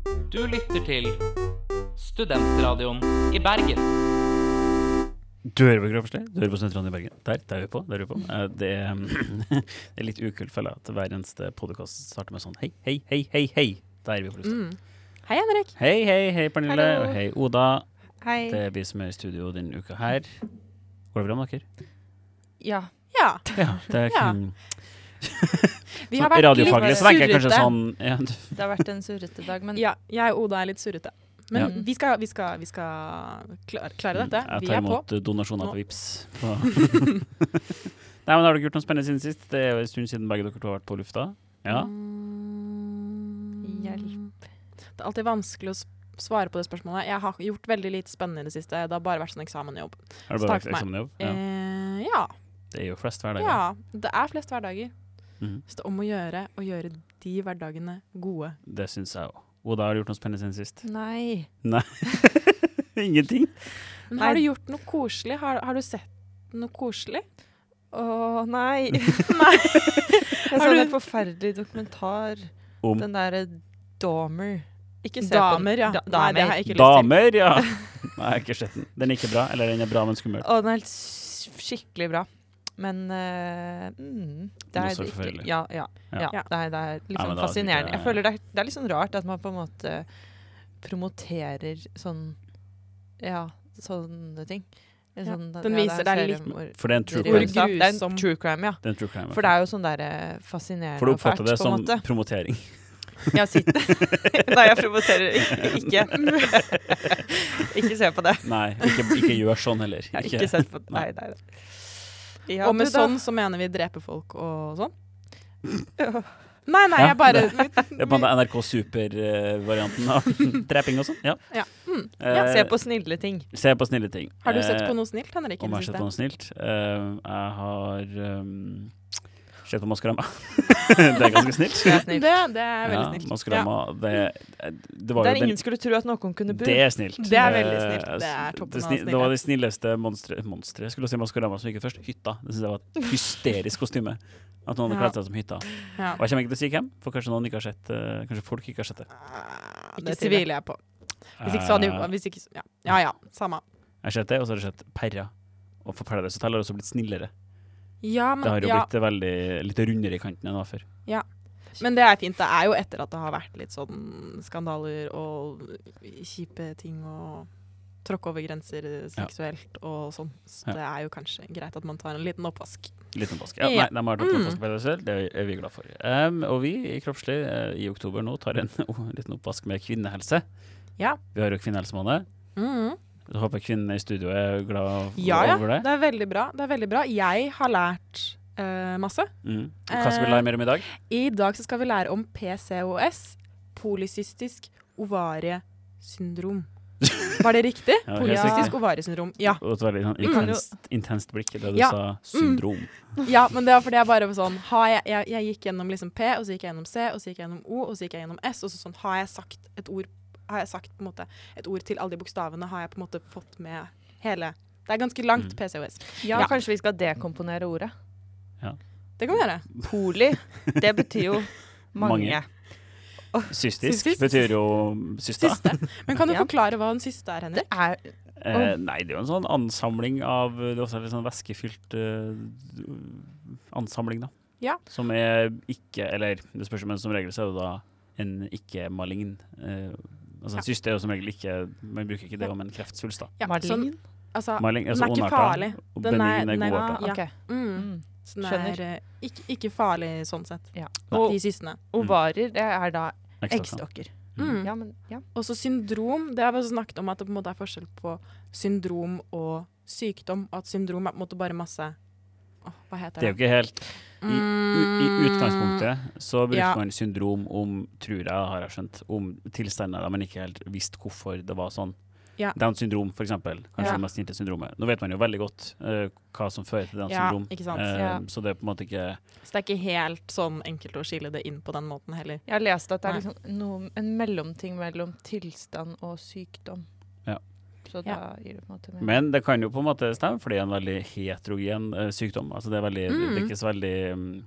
Du lytter til Studentradioen i Bergen. Du hører på Kroppslig, du hører på Studentradioen i Bergen. Der er vi på. Det er litt ukult, føler jeg, at hver eneste podcast starter med sånn hei. Der er vi på lufta. Hei, Henrik. Hei, Pernille. Hallo. Og hei, Oda. Hei. Det er vi som er i studio denne uka her. Går det bra med dere? Ja. Ja, det er Ja. kun Vi har vært radiofaglig, litt så tenker jeg kanskje surrete. sånn ja, Det har vært en surrete dag, men Ja, jeg og Oda er litt surrete. Men Ja. vi skal klare dette. Jeg Vi tar er på. imot donasjoner Nå. på Vips. Nei, men har dere gjort noe spennende siden sist? Det er jo en stund siden begge dere to har vært på lufta. Ja. Hjelp. Det er alltid vanskelig å svare på det spørsmålet. Jeg har gjort veldig lite spennende i det siste. Det har bare vært sånn eksamenjobb. Har du bare Takk for meg. eksamensjobb? Ja. Ja. Det er jo flest hverdager. Ja, det er flest hverdager. Mhm. Så det er om å gjøre de hverdagene gode. Det synes jeg også. Oda, har du gjort noe spennende siden sist? nei. Ingenting? Men Nei. har du gjort noe koselig? Har du sett noe koselig? Å, nei. Nei. Jeg Har så du- en forferdelig dokumentar. Om Den der Dahmer. Ikke se Damer, ja. på den. Nei, det har jeg ikke lyst til. damer, ja. Nei, jeg har ikke sett den. Den er ikke bra, eller den er bra, men skummel. Å, den er helt skikkelig bra. Men det Den er er så ikke, forferdelig. ja, Ja. det er Ja, liksom men da fascinerende. synes jeg- Jeg føler det er litt sånn rart at man på en måte promoterer sånne ting. Den viser deg litt For det er en true Hvor crime. Det er en grusom. true crime, ja. Det er en true crime. For det er jo sånn der fascinerende For du og fælt, oppfatter det på en som måte. promotering. Ja, sitt. Nei, jeg promoterer ikke. Ikke se på det. Nei, ikke gjør sånn heller. Jeg har ikke sett på det. Nei. Ja, Og med du da? sånn så mener vi drepe folk og sånn? Nei, jeg bare Det er på en måte NRK Super-varianten av dreping og sånn. Ja. Ja. Se på snille ting. Se på snille ting. Har du sett på noe snilt, Henrik? i Om det jeg har sett siste? på noe snilt? Jeg har sett på Maskorama. Det er ganske snilt. Det er snilt. Det er veldig Ja, snilt. Maskorama, det var Der jo ingen skulle tro at noen kunne bo. Det er snilt. Det er veldig snilt. Det er toppen av Det var de snilleste monstre. Jeg skulle si Maskorama som gikk ut først. Hytta. Det synes jeg var et hysterisk kostyme. At noen hadde Ja. kledd seg som hytta. Ja. Og jeg kommer ikke til å si hvem, for kanskje noen ikke har sett kanskje folk ikke har sett det. Det tviler jeg på. Hvis ikke så hadde jo hvis ikke, ja, samme. Jeg har sett det, og så har jeg sett Perra. Og for Paradise Hotel har det også blitt snillere. Ja, Det har men, jo ja, blitt veldig litt rundere i kanten enn det var før. men det er fint. Det er jo etter at det har vært litt sånn skandaler og kjipe ting og tråkke over grenser seksuelt og sånn. Så Ja. det er jo kanskje greit at man tar en liten oppvask. Liten oppvask. Ja, Ja. nei, de har tatt oppvask på Paradise Hotel, det er vi glad for. Og vi i Kroppslig i oktober nå tar en liten oppvask med kvinnehelse. Ja. Vi har jo kvinnehelsemåned. Jeg håper kvinnene i studio er glad Ja, over det. det er veldig bra. Jeg har lært masse. Hva skal vi lære mer om i dag? I dag så skal vi lære om PCOS, polycystisk ovariesyndrom. Var det riktig? Ja, helt Polycystisk riktig. ovariesyndrom. Ja. Og et veldig sånn Vi kan jo- intenst blikk da du Ja. sa syndrom. Ja, men det var fordi jeg bare var sånn jeg gikk gjennom liksom P, og så gikk jeg gjennom C, og så gikk jeg gjennom O, og så gikk jeg gjennom S, og så sånn har jeg sagt på en måte et ord til alle de bokstavene, har jeg på en måte fått med hele. Det er ganske langt PCOS. Ja, Ja. kanskje vi skal dekomponere ordet. Det kan vi gjøre. Poly, det betyr jo mange. Mange. Cystisk Cystisk. betyr jo systa. Syste. Men kan du Ja. forklare hva en syste er, Henrik? Det er Nei, det er jo en sånn ansamling av Det er også litt sånn væskefylt ansamling, da. Ja. Som er ikke Eller det spørs, men som regel så er det da en ikke-malign altså Ja. syste er jo som regel ikke Man bruker ikke det om en kreftsvulst, da. Ja, Malign. altså, Malign, den er ikke farlig. Og Den er- benign er den er- godarta. Ja. Ok. Så den Skjønner. er ikke farlig sånn sett. Ja. De Og systene. ovarier, det er da Ekstra. eggstokker. Mm. Ja, men ja. Og så syndrom, det har vi også snakket om at det på en måte er forskjell på syndrom og sykdom, og at syndrom er på en måte bare masse hva heter Det er jo ikke helt I utgangspunktet så bruker Ja. man syndrom om, tror jeg, har jeg skjønt, om tilstander der man ikke helt visste hvorfor det var sånn. Ja. Downs syndrom, for eksempel. Kanskje Ja. det mest kjente syndromet. Nå vet man jo veldig godt hva som fører til Downs Ja, syndrom. ikke sant. Ja. Så det er på en måte ikke Så det er ikke helt sånn enkelt å skille det inn på den måten heller. Jeg har lest at det Nei. er liksom en mellomting mellom tilstand og sykdom. Ja. Så da gir det på en måte mer. Men det kan jo på en måte stemme, for det er en veldig heterogen sykdom. Altså det er veldig det er ikke så veldig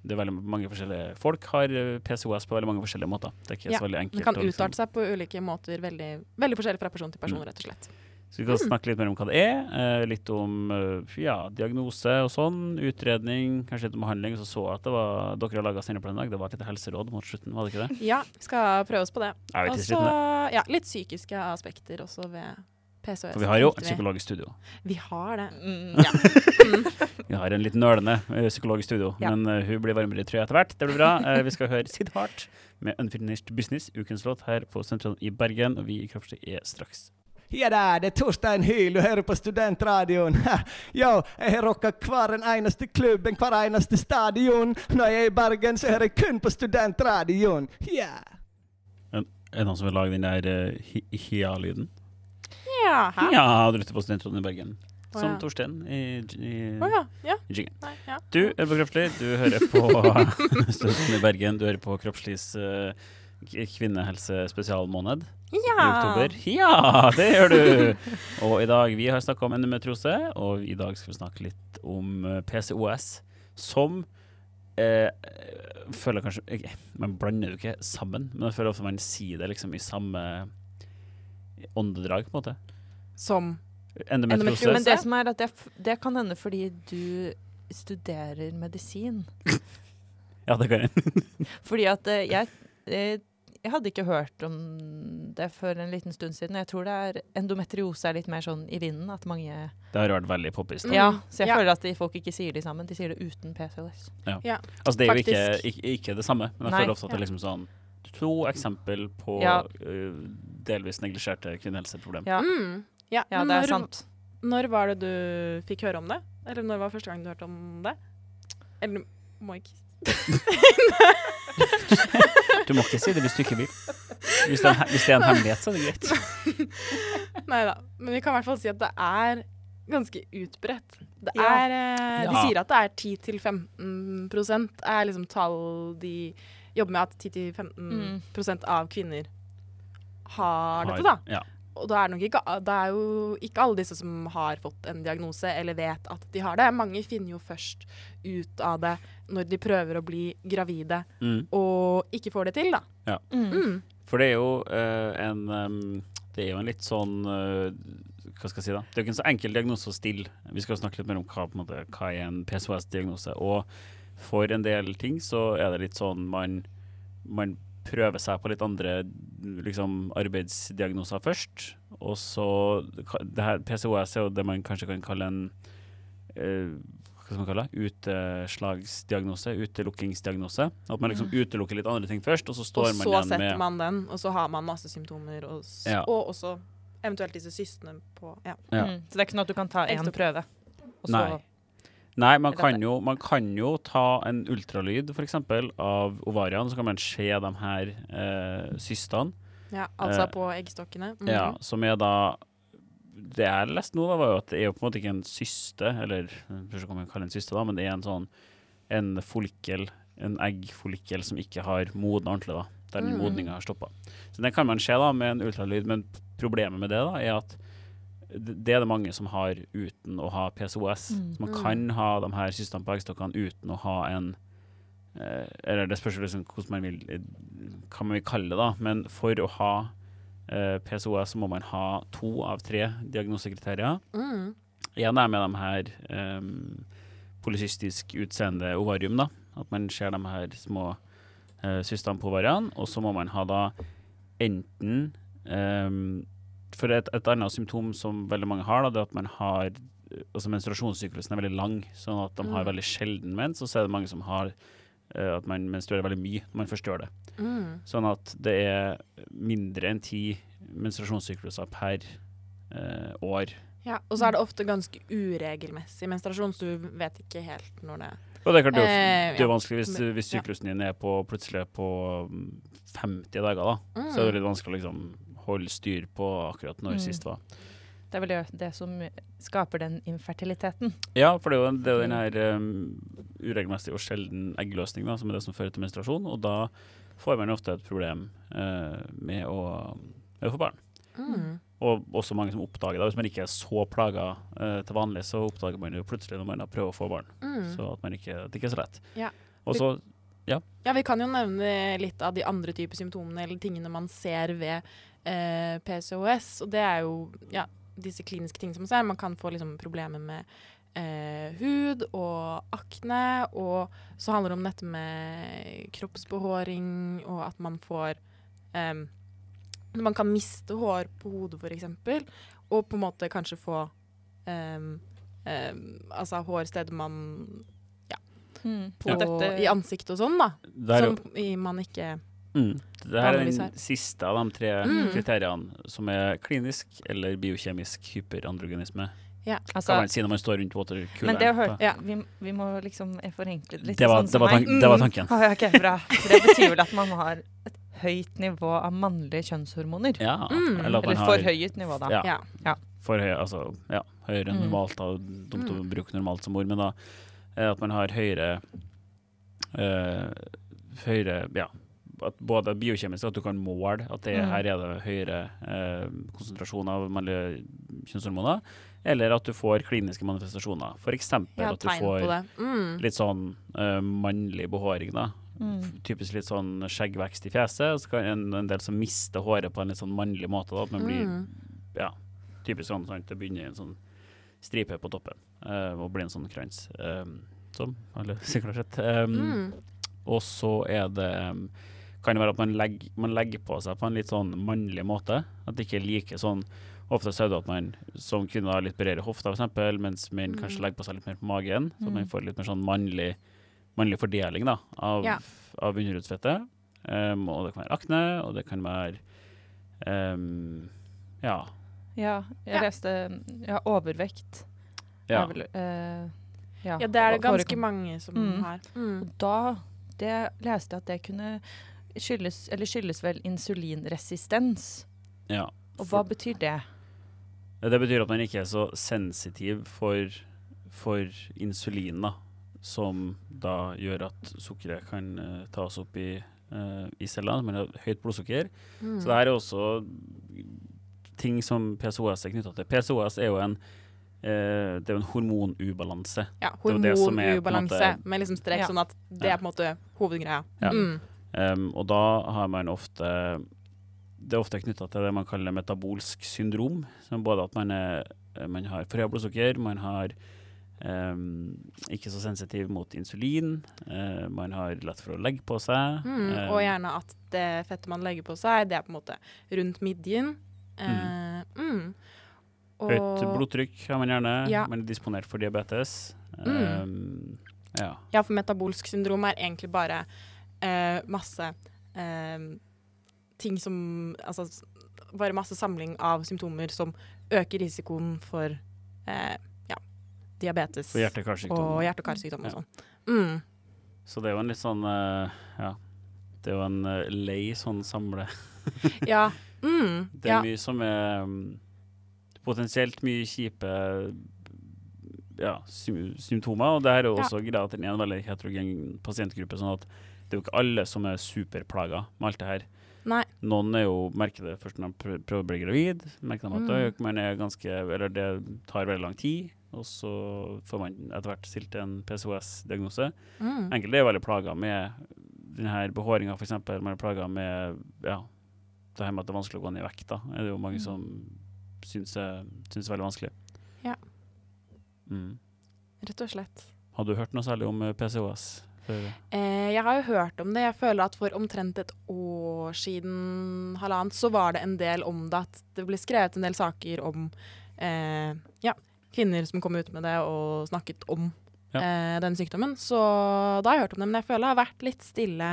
det er veldig mange forskjellige folk har PCOS på veldig mange forskjellige måter. Det er ikke så veldig enkelt. Det kan utarte seg på ulike måter, veldig, veldig forskjellig fra person til person, rett og slett. Så vi kan snakke litt mer om hva det litt om diagnose og sånn, utredning, kanskje litt om behandling. Så at det var, dere har laget sendeplan i dag, det var et litt helseråd mot slutten, var det ikke det? Ja, vi skal prøve oss på det. Jeg vet ikke Og det. så, litt psykiske aspekter også ved PCOS. For vi har jo et psykolog i studio. Vi har det. Vi har en litt nølende psykolog i studio, men hun blir varmere i trøya etter hvert. Det blir bra. Vi skal høre Sid Hart med Unfinished Business, ukens låt her på Sentralen i Bergen, og vi i Kroppslig straks. Ja da, det Torstein Hyl, du hører på Studentradion. Jo, jeg har rockat hver en eneste klubben, hver eneste stadion. Når jeg i Bergen, så hører jeg kun på Studentradion. Ja. Er det noen som vil lage den der hia-lyden? Ja, hæ? Ja, du lytter på Studentradion i Bergen. Som Torstein i Jingen. Du er på Kroppslig, du hører på Studentradion i Bergen, du hører på Kroppsligs kvinnehelse-spesialmåned i oktober. Ja, det gjør du! Og i dag, vi har snakket om endometriose, og i dag skal vi snakke litt om PCOS, som føler kanskje, man blander jo ikke sammen, men jeg føler ofte man sier det liksom i samme åndedrag, på en måte. Som endometriose. Men det som at det kan hende fordi du studerer medisin. Ja, det kan jeg. Fordi at jeg hadde ikke hørt om det for en liten stund siden. Jeg tror endometriose litt mer sånn i vinden, at mange... Det har vært veldig poppis. Ja, så jeg føler at folk ikke sier det sammen. De sier det uten PCOS. Ja. Altså, det er jo ikke det samme, men jeg føler ofte at det er liksom sånn 2 eksempel på delvis neglisjerte kvinnehelseproblem. Ja, det er sant. Når var det du fikk høre om det? Eller når var første gang du hørte om det? Eller må ikke... Du må ikke si det hvis du ikke vil. Hvis det er en hemmelighet, så er det greit. Neida, men vi kan i hvert fall si at det er ganske utbredt. De sier at det er 10-15% er liksom tall de jobber med, at 10-15% av kvinner har dette da. Ja. Og det er jo ikke alle disse som har fått en diagnose eller vet at de har det. Mange finner jo først ut av det når de prøver å bli gravide og ikke får det til, da. Ja. For det er jo en litt sånn hva skal jeg si da? Det er jo ikke en så enkel diagnose å stille. Vi skal snakke litt mer om hva er en PCOS-diagnose. Og for en del ting så er det litt sånn man prøve seg på litt andre liksom, arbeidsdiagnoser først, og så det her, PCOS er jo det man kanskje kan kalle en hva skal man kalle det? Uteslagsdiagnose, utelukkingsdiagnose. At man liksom utelukker litt andre ting først, og så står man igjen med... Og så setter man den, og så har man masse symptomer, og også eventuelt disse cystene på... Ja. Så det er ikke sånn at du kan ta en prøve, og så... Nei, man kan jo ta en ultralyd for eksempel av ovariene, så kan man se de her cystene. Ja, altså på eggstokkene. Ja, som er da, det jeg leste nå da, var jo at det er jo på en måte ikke en syste, eller, jeg vet ikke om man kaller det en syste da, men det er en follikel, en eggfollikel som ikke har modnet ordentlig da, der den modningen har stoppet. Så den kan man se da med en ultralyd, men problemet med det da er at det er det mange som har uten å ha PCOS. Så man kan ha de her systene på eggstokkene uten å ha en eller det spørs liksom hvordan man vil hva man vil kalle det da, men for å ha PCOS så må man ha 2 av 3 diagnosekriterier. En er med de her polycystisk utseende ovarium da, at man ser de her små systene på ovariene, og så må man ha da enten for et annet symptom som veldig mange har da, det er at man har altså menstruasjonssyklusen er veldig lang, sånn at de har veldig sjelden mens, og så er det mange som har at man menstruerer veldig mye når man først gjør det. Sånn at det er mindre enn 10 menstruasjonssykluser per år. Ja, og så er det ofte ganske uregelmessig menstruasjon, så du vet ikke helt når det Og det er klart, det er vanskelig hvis syklusen din er plutselig på 50 dager da, så er det litt vanskelig å liksom holde styr på akkurat når sist var. Det er vel det som skaper den infertiliteten. Ja, for det er jo den her uregelmessig og sjelden eggløsning da, som er det som fører til menstruasjon, og da får man ofte et problem med å få barn. Og også mange som oppdager det. Hvis man ikke er så plaget til vanlig, så oppdager man jo plutselig når man prøver å få barn. Så at det ikke er så lett. Ja. Og så, Ja, vi kan jo nevne litt av de andre typer symptomene eller tingene man ser ved PCOS, og det er jo disse kliniske tingene som man ser. Man kan få liksom problemer med hud og akne, og så handler det om dette med kroppsbehåring, og at man får man kan miste hår på hodet for eksempel, og på en måte kanskje få altså hårsteder man i ansiktet og sånn da, som man ikke det her er den siste av de 3 kriteriene som er klinisk eller biokjemisk hyperandrogenisme. Ja. Altså, kan man si når man står rundt watercooleren. Men det har hørt, vi må liksom forenkle det litt. Det var tanken. Ok, bra. For det betyr vel at man har et høyt nivå av mannlige kjønnshormoner. Ja. Eller for høyt nivå da. Ja. For høy, altså, høyere enn normalt, da, dumt å bruke normalt som ord, men da at man har høyere, at både biokjemisk, at du kan måle at her er det høyere konsentrasjon av mannlige kjønnshormoner, eller at du får kliniske manifestasjoner. For eksempel at du får litt sånn mannlig behåring da. Typisk litt sånn skjeggvekst i fjeset, og så kan en del som mister håret på en litt sånn mannlig måte da, at man blir, typisk sånn, det begynner i en sånn stripe på toppen, og blir en sånn krans, som alle sikkert har sett. Og så det kan det være at man legger på seg på en litt sånn mannlig måte, at det ikke er like sånn. Ofte så det at man som kvinne har litt bredere hofta for eksempel, mens menn kanskje legger på seg litt mer på magen, så man får litt mer sånn mannlig fordeling da, av underhudsfettet. Og det kan være akne, og det kan være jeg leste overvekt. Det er det ganske mange som har. Og da leste jeg at det kunne skyldes vel insulinresistens. Ja. Og hva betyr det? Det betyr at man ikke er så sensitiv for insulin da, som da gjør at sukkeret kan tas opp i cellene, men har høyt blodsukker. Så det her er også ting som PCOS er knyttet til. PCOS er jo det er jo en hormonubalanse. Ja, hormonubalanse, med liksom strek, sånn at det er på en måte hovedgreia. Ja. Og da har man det er ofte knyttet til det man kaller metabolsk syndrom, som både at man har for høyt blodsukker, man har ikke så sensitiv mot insulin, man har lett for å legge på seg. Og gjerne at det fettet man legger på seg, det er på en måte rundt midjen. Høyt blodtrykk har man gjerne, man er disponert for diabetes. For metabolsk syndrom er egentlig bare masse ting som, altså bare masse samling av symptomer som øker risikoen for diabetes og hjerte-karsykdom og sånn. Så det er jo en litt sånn, det er jo en lei sånn samle. Det er mye som potensielt mye kjipe symptomer, og det her er jo også greia at det er en veldig heterogen pasientgruppe, sånn at det er jo ikke alle som er superplaga med alt det her. Nei. Noen merker det først når de prøver å bli gravid, merker de at man er eller det tar veldig lang tid, og så får man etter hvert stilt en PCOS-diagnose. Enkelte er veldig plaget med denne behåringen, for eksempel. Man er plaget med det her med at det er vanskelig å gå ned i vekt. Da er det jo mange som synes det er veldig vanskelig. Ja. Rett og slett. Har du hørt noe særlig om PCOS? Jeg har jo hørt om det. Jeg føler at for omtrent et år siden, halvannet, så var det en del om det, at det ble skrevet en del saker om kvinner som kom ut med det og snakket om den sykdommen. Så da har jeg hørt om det, men jeg føler det har vært litt stille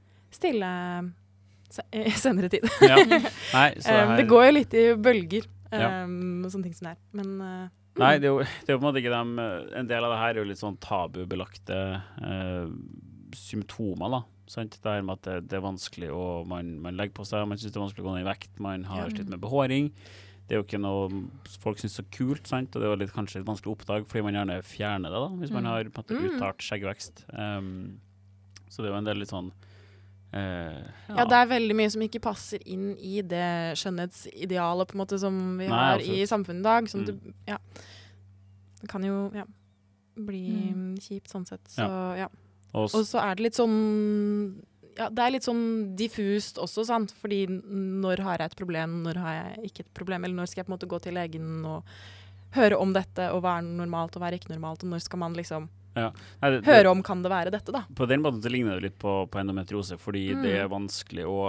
i senere tid. Nei, det går jo litt i bølger, sånne ting som det er. Men nei, det er jo på en måte ikke en del av det her er jo litt sånn tabubelagte symptomer da, sant? Det her med at det er vanskelig og man legger på seg, man synes det er vanskelig å gå ned i vekt, man har slitt med behåring. Det er jo ikke noe folk synes er så kult, sant? Og det er jo kanskje litt vanskelig å oppdage, fordi man gjerne fjerner det da, hvis man har på en måte uttalt skjeggvekst. Så det er jo en del litt sånn det er veldig mye som ikke passer inn i det skjønnhetsidealet på en måte som vi har i samfunnet i dag. Sånn det kan jo bli kjipt sånn sett. Så, Og Og så er det litt sånn ja, det er litt sånn diffust også, sant? Fordi når har jeg et problem, når har jeg ikke et problem, eller når skal jeg på en måte gå til legen og høre om dette, og hva er normalt og hva er ikke normalt, og når skal man liksom ja. Nei, høre om kan det være dette da? På den måten så ligner det litt på endometriose, fordi det er vanskelig å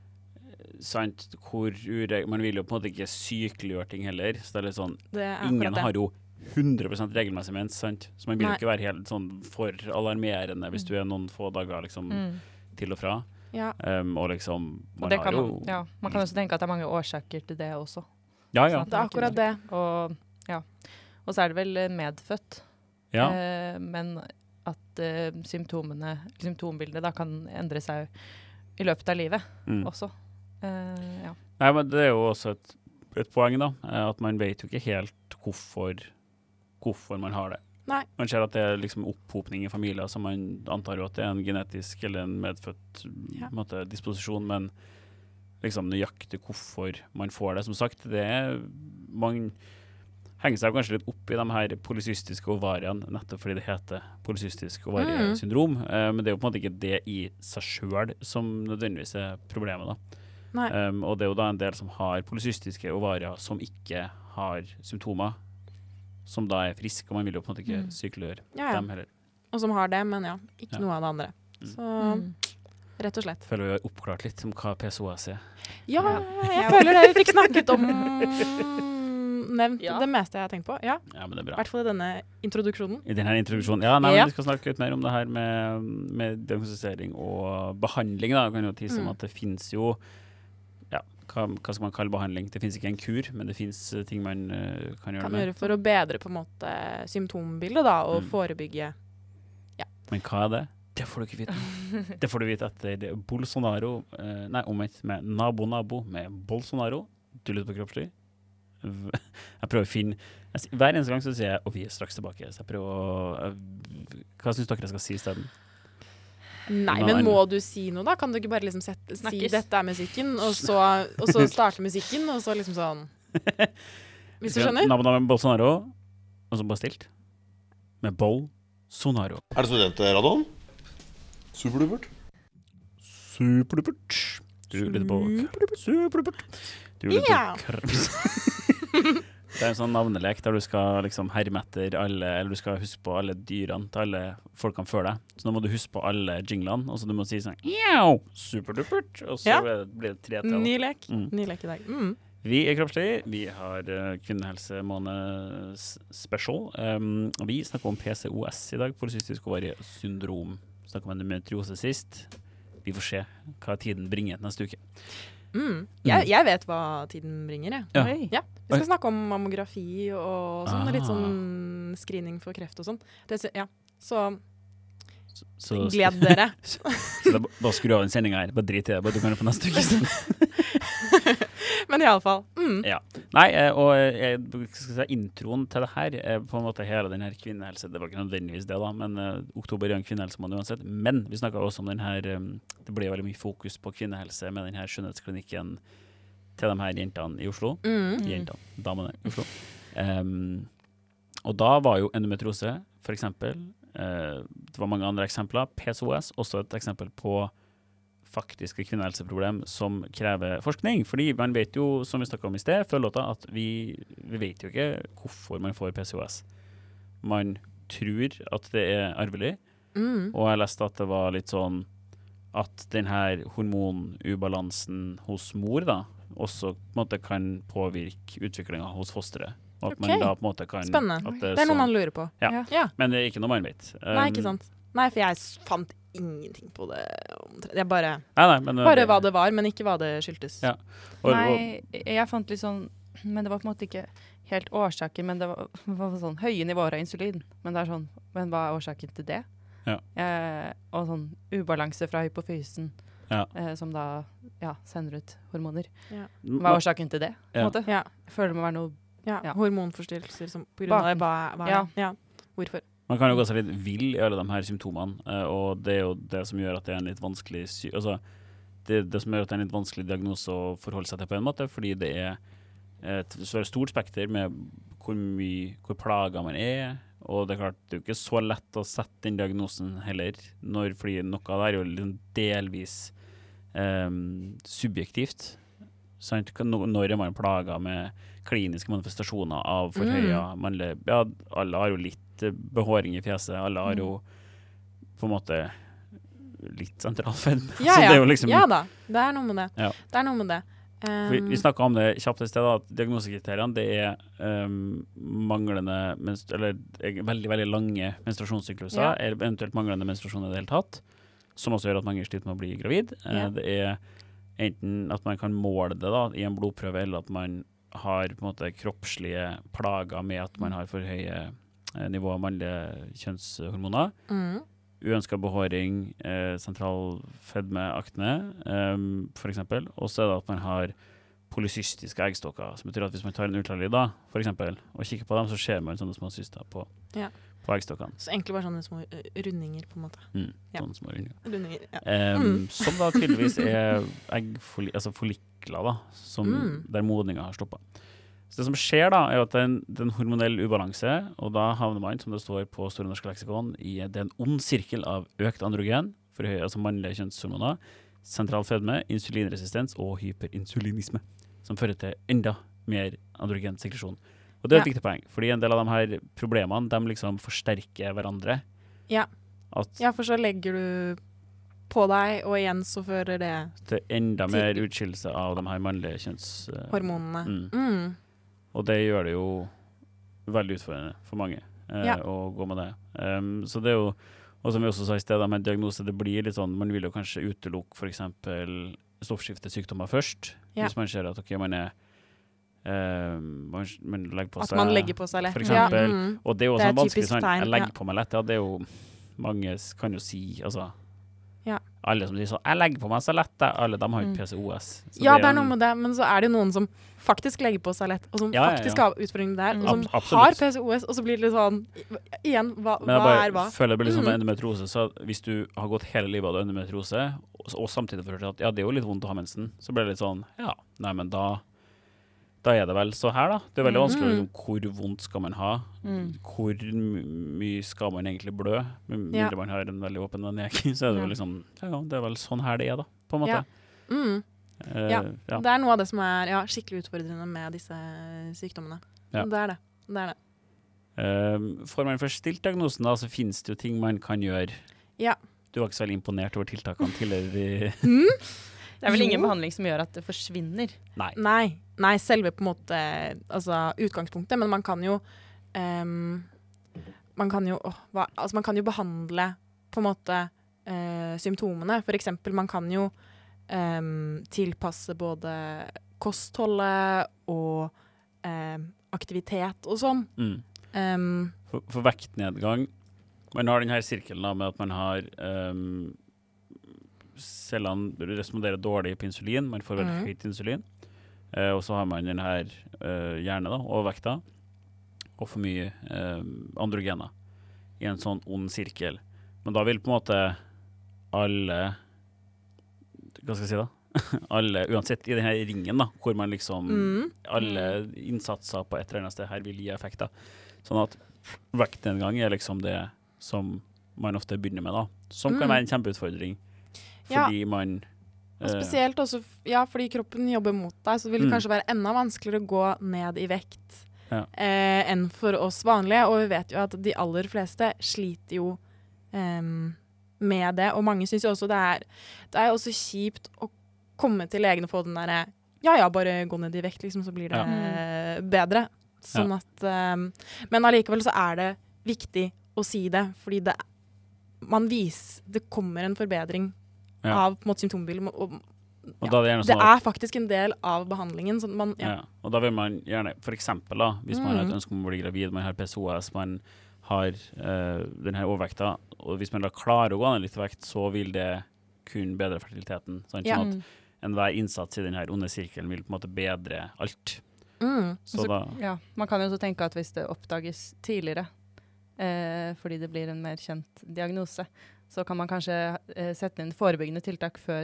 sant, man vil jo på en måte ikke sykeliggjøre ting heller, så det er litt sånn, Det er ingen akkurat det. har jo 100% regelmessig mens, sant? Så man vil jo Nei. ikke være helt sånn for alarmerende hvis du er noen få dager liksom til og fra. Ja. Og liksom, Og man det har kan jo... man kan også tenke at det er mange årsaker til det også. Ja, ja. Det er akkurat det. Og, ja. Og så er det vel medfødt. Ja. Men at symptombildet da kan endre seg i løpet av livet også. Ja. Nei, men det er jo også et poeng da, at man vet jo ikke helt hvorfor man har det. Nei. Man ser at det er liksom opphopning i familier, så man antar jo at det er en genetisk eller en medfødt Ja. måte, disposisjon, men liksom nøyaktig hvorfor man får det. Som sagt, det er man henger seg kanskje litt opp i de her polycystiske ovariene, nettopp fordi det heter polycystisk ovariesyndrom, men det er jo på en måte ikke det i seg selv som nødvendigvis er problemet da. Nei. Og det er jo da en del som har polycystiske ovarier som ikke har symptomer, som da er friske, og man vil jo på en måte ikke sykeliggjøre Ja, ja. dem heller. Og som har det, men ja, ikke Ja. noe av det andre. Så rett og slett. Føler vi har oppklart litt om hva PCOS er. Ja, jeg føler det vi fikk snakket om nevnt Ja. det meste jeg har tenkt på. Ja, Ja, men det er i bra. hvert fall i denne introduksjonen. I denne introduksjonen. Ja, nei, Ja. men vi skal snakke litt mer om det her med diagnostisering og behandling. Da. Jeg kan jo tise om at det finnes jo, ja, hva skal man kalle behandling? Det finnes ikke en kur, men det finnes ting man kan gjøre Kan med. gjøre for å bedre på en måte symptombildet da, og forebygge. Men hva er det? Det får du ikke vite. Det får du vite etter Bolsonaro, nei, omvendt, med nabo med Bolsonaro. Du lytter på Kroppslig. Jeg prøver å finne, hver eneste gang så sier jeg, og vi er straks tilbake, så jeg prøver å, hva synes dere jeg skal si i stedet? Nei, Nei. men må du si noe da? Kan du ikke bare liksom si Snakkes. dette er musikken, og så starte musikken, og så liksom sånn. Hvis du skjønner? Nabo med Bolsonaro, og så bare stilt. Med Bolsonaro. Er det studentradioen? Superdupert. Superdupert. Du lytter på Superdupert. Du lytter Ja. på Det er en sånn navnelek der du skal liksom herme etter alle, eller du skal huske på alle dyrene til alle folkene før deg. Så nå må du huske på alle jinglene, og så du må si sånn, «Jau, superdupert», og så Ja. blir det 3 til. Ny lek. Ny lek i dag. Vi er Kroppslig, vi har kvinnehelsemåned special. Vi snakker om PCOS i dag, polycystisk ovariesyndrom. Snakker om endometriose sist. Vi får se hva tiden bringer neste uke. Jeg vet hva tiden bringer, jeg. Ja. Oi. Ja, vi skal snakke om mammografi og sånn, og litt sånn screening for kreft og sånn. Ja, så Så gled dere. Så det er bare skru av den sendingen her. Bare drit i det, bare du kan det på neste uke. Men i alle fall. Ja. Nei, og skal si, introen til det her er på en måte hele den her kvinnehelse. Det var ikke nødvendigvis det da, men oktober er en kvinnehelsemåned uansett. Men vi snakket også om den her, det ble veldig mye fokus på kvinnehelse med den her skjønnhetsklinikken til de her jentene i Oslo. Jentene, damene i Oslo. Og da var jo endometriose, for eksempel, det var mange andre eksempler. PCOS, også et eksempel på faktiske kvinnehelseproblem som krever forskning. Fordi man vet jo, som vi snakket om i sted, før låta, at vi vet jo ikke hvorfor man får PCOS. Man tror at det er arvelig, og jeg leste at det var litt sånn at den her hormonubalansen hos mor da, også på en måte kan påvirke utviklingen hos fosteret. Og at man Ok. da på en måte kan... Spennende. at Det er noe sånn- man lurer på. Ja. Ja. Men det er ikke noe man vet. Nei, ikke sant. Nei, for jeg fant ingenting på det. Jeg bare Nei, men, hva det var, men ikke hva det skyldtes. Ja. Og, Nei, jeg fant litt sånn, men det var på en måte ikke helt årsaken, men det var sånn høye nivåer av insulin. Men det er sånn, men hva er årsaken til det? Ja. Og sånn ubalanse fra hypofysen, Ja. som da sender ut hormoner. Ja. Hva er årsaken til det? På en Ja. måte? Ja. Jeg føler det må være noe Ja. Ja. Hormonforstyrrelser som på grunn av det. Hva er det? Ja. Hvorfor? Man kan jo gå seg litt vill i alle de her symptomene, og det er jo det som gjør at det er en litt vanskelig altså, det som gjør at det er en litt vanskelig diagnose å forholde seg til på en måte, fordi det er et så stort spekter med hvor plager man er, og det er klart, det er jo ikke så lett å sette den diagnosen heller, fordi noe av det er jo delvis subjektivt. Sant? Når er man plaget med kliniske manifestasjoner av forhøyet mannlig? Ja, alle har jo litt behåring i fjeset, alle har jo på en måte litt sentralfedme. Ja, Så ja. det er jo liksom, Ja da, det er noe med det. Ja. Det er noe med det. vi snakket om det kjapt i sted, at diagnosekriteriene det er manglende, eller veldig, veldig lange menstruasjonssykluser, Ja. eller eventuelt manglende menstruasjon i det hele tatt, som også gjør at mange sliter med å bli gravid. Ja. Det er enten at man kan måle det da, i en blodprøve, eller at man har på en måte kroppslige plager med at man har for høye nivå av mannlige kjønnshormoner. Uønsket behåring, sentral fedme, akne, for eksempel. Og så er det at man har polycystiske eggstokker, som betyr at hvis man tar en ultralyd da, for eksempel, og kikker på dem, så ser man sånne små cyster på eggstokkene. Så egentlig bare sånne små rundinger, på en måte. Ja. Sånne små rundinger. Rundinger, ja. Som da tydeligvis er follikler da, der modningen har stoppet. Så det som skjer da, er at det er en hormonell ubalanse, og da havner man, som det står på Store norske leksikon, det er en ond sirkel av økt androgen, altså mannlige kjønnshormoner, sentral fedme, insulinresistens og hyperinsulinisme, som fører til enda mer androgensekresjon. Og det er et viktig poeng, fordi en del av de her problemene, de liksom forsterker hverandre. Ja. Ja, for så legger du på deg, og igjen så fører det til enda mer utskillelse av de her mannlige hormonene. Og det gjør det jo veldig utfordrende for mange å gå med det. Så det er jo, og som vi også sa i sted, med diagnose, det blir litt sånn, man vil jo kanskje utelukke for eksempel stoffskiftesykdommer først, hvis man ser at man legger på seg, at man legger på seg lett. For eksempel. Og det er jo det sånn vanskelig, sånn, tegn, jeg legger på meg lett, det er jo, mange kan jo si, altså, alle som sier sånn, jeg legger på meg så lett, alle de har jo PCOS. Så ja, det er noe med det, men så er det jo noen som faktisk legger på seg lett, og som faktisk har utfordringer der, og som har PCOS, og så blir det litt sånn, igjen, hva er hva? Jeg føler det blir litt sånn med endometriose, så hvis du har gått hele livet av endometriose, og samtidig føler til at, ja, det er jo litt vondt å ha mensen, så blir det litt sånn, ja, nei, men da er det vel så her da. Det er veldig vanskelig hvor vondt skal man ha, hvor mye skal man egentlig blø, mindre man har en veldig åpen anek, så er det jo liksom, ja, det er vel sånn her det er da, på en måte. Ja, det er noe av det som er skikkelig utfordrende med disse sykdommene. Det er det. Får man først stilt diagnosen da, så finnes det jo ting man kan gjøre. Ja. Du var ikke så veldig imponert over tiltakene tidligere. Det er vel ingen behandling som gjør at det forsvinner. Nei, selve på en måte altså utgangspunktet, men man kan jo man kan jo behandle på en måte symptomene. For eksempel, man kan jo tilpasse både kostholdet og aktivitet og sånn. For vektnedgang, man har denne sirkelen da, med at man har cellene responderer dårlig på insulin, man får veldig høyt insulin, og så har man den her hjerne da, og vekta, og for mye androgener i en sånn ond sirkel. Men da vil på en måte alle, hva skal jeg si da? Alle, uansett i denne ringen da, hvor man liksom, alle innsatser på et eller annet sted her vil gi effekter. Sånn at vektnedgang er liksom det som man ofte begynner med da, som kan være en kjempeutfordring. Fordi man og spesielt også, fordi kroppen jobber mot deg, så vil det kanskje være enda vanskeligere å gå ned i vekt enn for oss vanlige, og vi vet jo at de aller fleste sliter jo med det, og mange synes jo også det er også kjipt å komme til legen og få den der, bare gå ned i vekt, liksom, så blir det bedre. Sånn at, men allikevel så er det viktig å si det, fordi det kommer en forbedring av på en måte symptombildet, og det er faktisk en del av behandlingen. Sånn man, og da vil man gjerne, for eksempel da, hvis man har et ønske om å bli gravid, man har PCOS, man har denne overvekta, og hvis man da klarer å gå ned litt vekt, så vil det kun bedre fertiliteten. Sånn at enhver innsats i denne onde sirkelen vil på en måte bedre alt. Så man kan jo også tenke at hvis det oppdages tidligere, fordi det blir en mer kjent diagnose, så kan man kanskje sette inn forebyggende tiltak før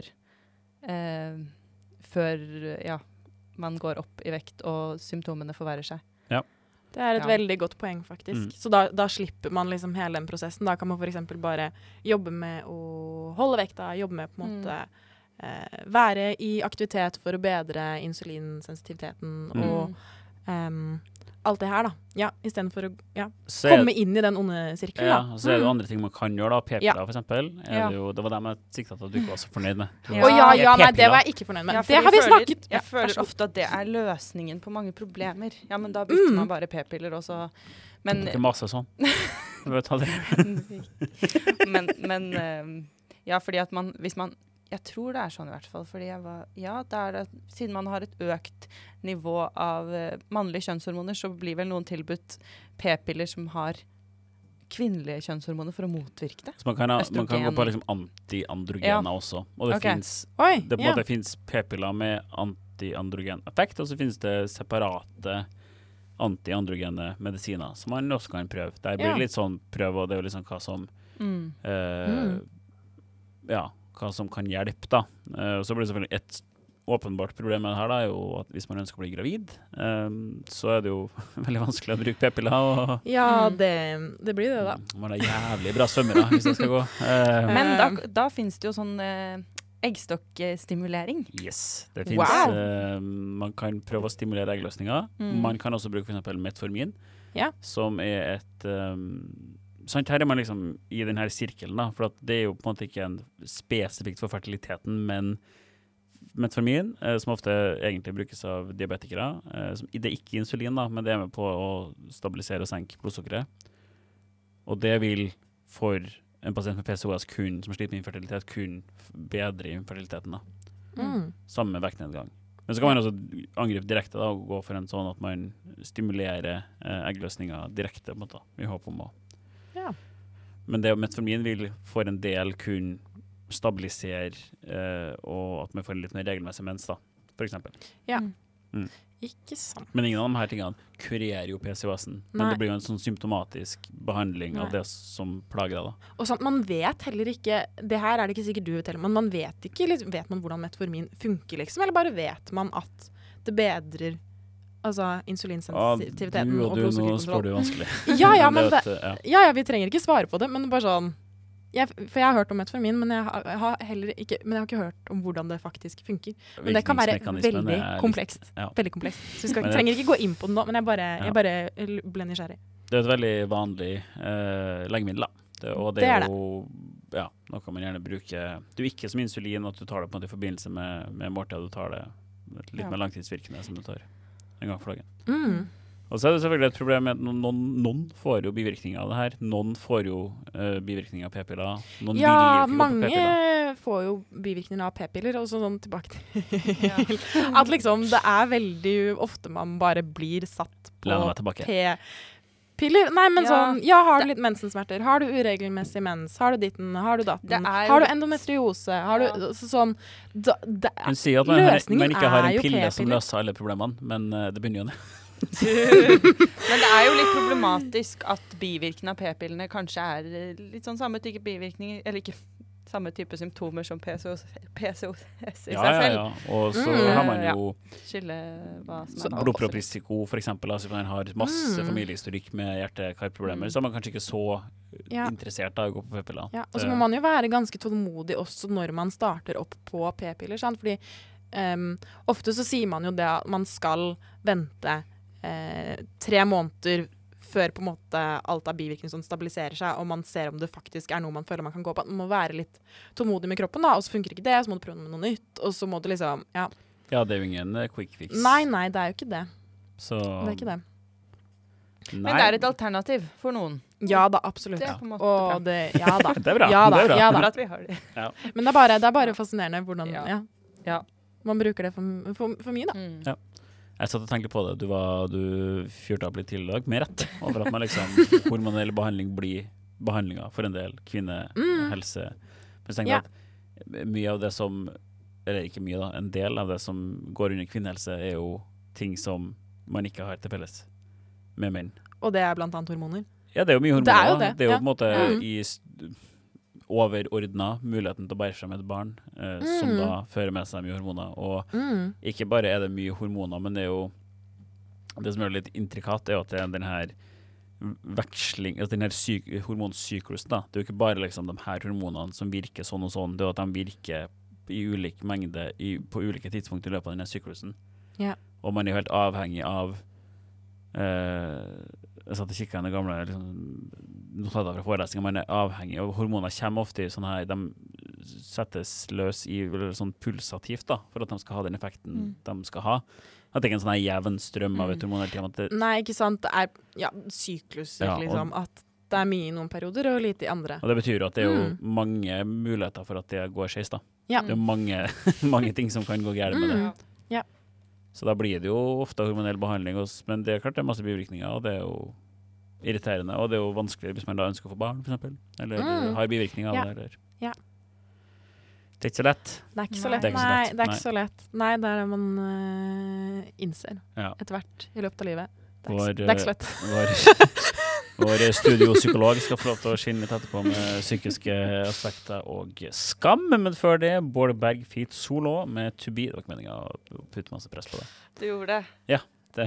man går opp i vekt og symptomene forverrer seg. Det er et veldig godt poeng, faktisk. Så da slipper man liksom hele den prosessen. Da kan man for eksempel bare jobbe med å holde vekta, jobbe med på en måte være i aktivitet for å bedre insulinsensitiviteten og alt det her, da. Ja, i stedet for å komme inn i den onde sirkelen. Ja, og så er det jo andre ting man kan gjøre, da. P-piller, for eksempel. Det var dem jeg siktet at du ikke var så fornøyd med. Nei, det var jeg ikke fornøyd med. Det har vi snakket. Jeg føler ofte at det er løsningen på mange problemer. Ja, men da bytter man bare p-piller, og så... Men... Ikke masse sånn. Du vet ta det. men fordi at hvis man... Jeg tror det er sånn i hvert fall, fordi siden man har et økt nivå av mannlige kjønnshormoner, så blir vel noen tilbudt p-piller som har kvinnelige kjønnshormoner for å motvirke det. Så man kan gå på liksom anti-androgener også. Og det finnes p-piller med anti-androgen effekt, og så finnes det separate anti-androgene medisiner som man også kan prøve. Det blir litt sånn prøve, og det er jo liksom hva som hva som kan hjelpe, da. Så blir det selvfølgelig et åpenbart problem med det her, da, er jo at hvis man ønsker å bli gravid, så er det jo veldig vanskelig å bruke p-piller. Det blir det, da. Man har jævlig bra svømmere, hvis det skal gå. Men da finnes det jo sånn eggstokkstimulering. Yes, det finnes. Man kan prøve å stimulere eggløsninger. Man kan også bruke for eksempel metformin, som er et... Sånn, her er man liksom i denne sirkelen, da, for at det er jo på en måte ikke en spesifikt for fertiliteten, men metformin, som ofte egentlig brukes av diabetikere, det er ikke insulin, da, men det er med på å stabilisere og senke blodsukkeret. Og det vil for en pasient med PCOS som sliter med infertilitet, kun bedre infertiliteten, da. Sammen med vektnedgang. Men så kan man også angripe direkte, da, og gå for en sånn at man stimulerer eggløsninger direkte, på en måte, i håp om å. Men det metformin vil for en del kun stabilisere og at man får en litt mer regelmessig mens, da, for eksempel. Ikke sant. Men ingen av de her tingene kurerer jo PCOS-en, men det blir jo en sånn symptomatisk behandling av det som plager deg, da. Og sånn, man vet heller ikke, det her er det ikke sikkert du vet heller, men man vet ikke, vet man hvordan metformin funker, liksom, eller bare vet man at det bedrer insulinsensitiviteten og blodsukkerkontroll. Nå spør du vanskelig. Vi trenger ikke svare på det, men bare sånn, for jeg har hørt om metformin, men jeg har ikke hørt om hvordan det faktisk funker. Men det kan være veldig komplekst. Veldig komplekst. Så vi trenger ikke gå inn på det nå, men jeg bare ble nysgjerrig. Det er et veldig vanlig legemiddel, da. Og det er jo noe man gjerne bruker. Du ikke som insulin, at du tar det på en måte i forbindelse med måltid, du tar det litt mer langtidsvirkende som du tar en gang for dagen. Og så er det selvfølgelig et problem med at noen får jo bivirkninger av det her. Noen får jo bivirkninger av p-piller. Mange får jo bivirkninger av p-piller, og sånn tilbake til at liksom det er veldig ofte man bare blir satt på p-piller. Nei, men sånn, har du litt mensensmerter? Har du uregelmessig mens? Har du ditten? Har du datten? Har du endometriose? Har du sånn Hun sier at man ikke har en pille som løser alle problemene, men det begynner jo det. Men det er jo litt problematisk at bivirkningen av p-pillene kanskje er litt sånn samme type bivirkninger, eller ikke samme type symptomer som PCOS i seg selv. Og så har man jo blodpropprisiko for eksempel, altså man har masse familiehistorikk med hjerte-karproblemer, så er man kanskje ikke så interessert av å gå på p-piller. Og så må man jo være ganske tålmodig også når man starter opp på p-piller, sant? Fordi ofte så sier man jo det at man skal vente 3 måneder før på en måte alt av bivirkning som stabiliserer seg, og man ser om det faktisk er noe man føler man kan gå på. Man må være litt tålmodig med kroppen, da, og så funker ikke det, så må du prøve noe nytt, og så må du liksom, Ja, det er jo ingen quick fix. Nei, det er jo ikke det. Så... Det er ikke det. Men det er et alternativ for noen. Ja da, absolutt. Det er på en måte bra. Det er bra. Ja da. At vi har det. Men det er bare fascinerende hvordan man bruker det for mye, da. Jeg satt og tenkte på det. Du fyrte opp litt til i dag, med rett, over at man liksom, hormonell behandling blir behandlinger for en del kvinnehelse. Men jeg tenker at mye av det som, eller ikke mye da, en del av det som går under kvinnehelse er jo ting som man ikke har til felles med menn. Og det er blant annet hormoner? Ja, det er jo mye hormoner. Det er jo det. Det er jo på en måte overordnet muligheten til å bære frem et barn som da fører med seg mye hormoner, og ikke bare er det mye hormoner, men det er jo Det som gjør det litt intrikat er jo at det er den her veksling, altså den her hormonsyklusen da. Det er jo ikke bare liksom de her hormonene som virker sånn og sånn, det er at de virker i ulik mengde på ulike tidspunkt i løpet av denne syklusen. Ja. Og man er jo helt avhengig av jeg satt og kikket i den gamle liksom, notater fra forelesninger, man er avhengig av hormoner kommer ofte i sånne her, de settes løs i sånn pulsativt da, for at de skal ha den effekten de skal ha. At det ikke er en sånn her jevn strøm av et hormon hele tiden. Nei, ikke sant. Det er sykluser, liksom. At det er mye i noen perioder og lite i andre. Og det betyr jo at det er jo mange muligheter for at det går skeis da. Ja. Det er mange, mange ting som kan gå gærent med det. Ja. Så da blir det jo ofte hormonell behandling, men det er klart det er masse bivirkninger, og det er jo irriterende, og det er jo vanskelig hvis man da ønsker å få barn, for eksempel. Eller har bivirkninger av det. Eller. Ja. Det er ikke så lett. Det er ikke så lett. Nei, det er ikke så lett. Nei, det er det man innser etter hvert i løpet av livet. Det er ikke så lett. Vår studiopsykolog skal få lov til å skinne litt etterpå med psykiske aspekter og skam, men før det, Bård Berg feat. Solo med To Be. Det var ikke meningen å putte masse press på det. Du gjorde det. Ja,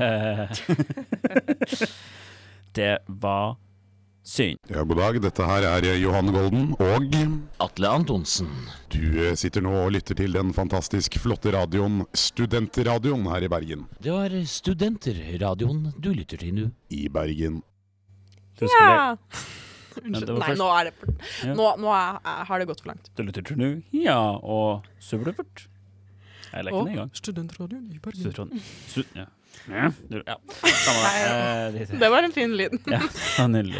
det var synd. Ja, god dag. Dette her er Johan Golden og Atle Antonsen. Du sitter nå og lytter til den fantastisk flotte radioen Studentradioen her i Bergen. Det var Studenterradioen du lytter til nå. I Bergen. Ja! Unnskyld. Nei, nå er det nå har det gått for langt. Du lytter til nå? Ja, og Sublepert. Jeg leker den i gang. Studentradioen i Bergen. Ja. Samme det. Det var en fin lyd. Ja, en nydelig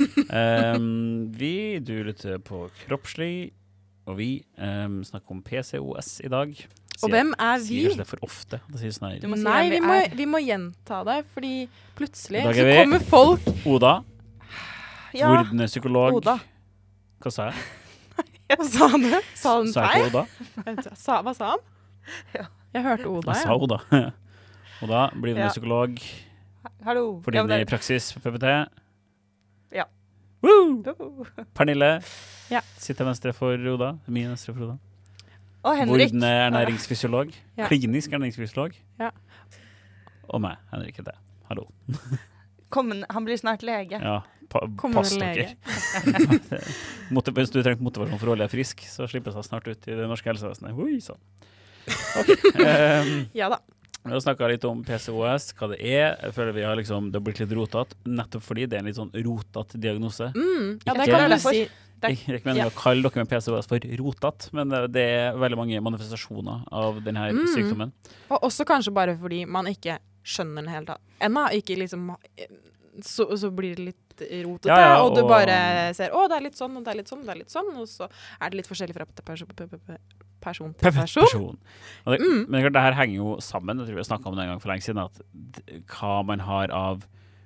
lyd. Du lytter på Kroppslig, og vi snakker om PCOS i dag. Og hvem er vi? Sier det for ofte? Det sånn her. Nei, vi må gjenta det, fordi plutselig så vi kommer folk. Oda, Ja, vordende-psykolog. Oda. Hva sa jeg? Hva sa han? Sa han Sa jeg ikke feil? Oda? Hva sa han? Ja. Jeg hørte Oda, Jeg sa Oda. Oda, blivende psykolog. Hallo. For din i praksis på PPT. Ja. Woo! Pernille. Ja. Sitter venstre for Oda. Min venstre for Oda. Og Henrik. Vordende ernæringsfysiolog. Ja. Klinisk ernæringsfysiolog. Ja. Og meg, Henrik heter jeg. Hallo. Han blir snart lege. Ja, Kommer pass lege. dere. Hvis du trengte motivasjon for å holde deg frisk, så slipper jeg snart ut i det norske helsevesenet. Oi, sånn. Ok. Ja da. Vi har snakket litt om PCOS, hva det er. Jeg føler vi har liksom, det har blitt litt rotet, nettopp fordi det er en litt sånn rotet diagnose. Ja, det kan du si. Jeg ikke mener å kalle dere med PCOS for rotet, men det er veldig mange manifestasjoner av denne sykdommen. Og også kanskje bare fordi man ikke skjønner den hele tatt. Ennå ikke liksom så blir det litt rotete, og du bare ser det er litt sånn, og det er litt sånn, og det er litt sånn, og så er det litt forskjellig fra person til person. Men det her henger jo sammen, jeg tror vi har snakket om det en gang for lenge siden, at hva man har av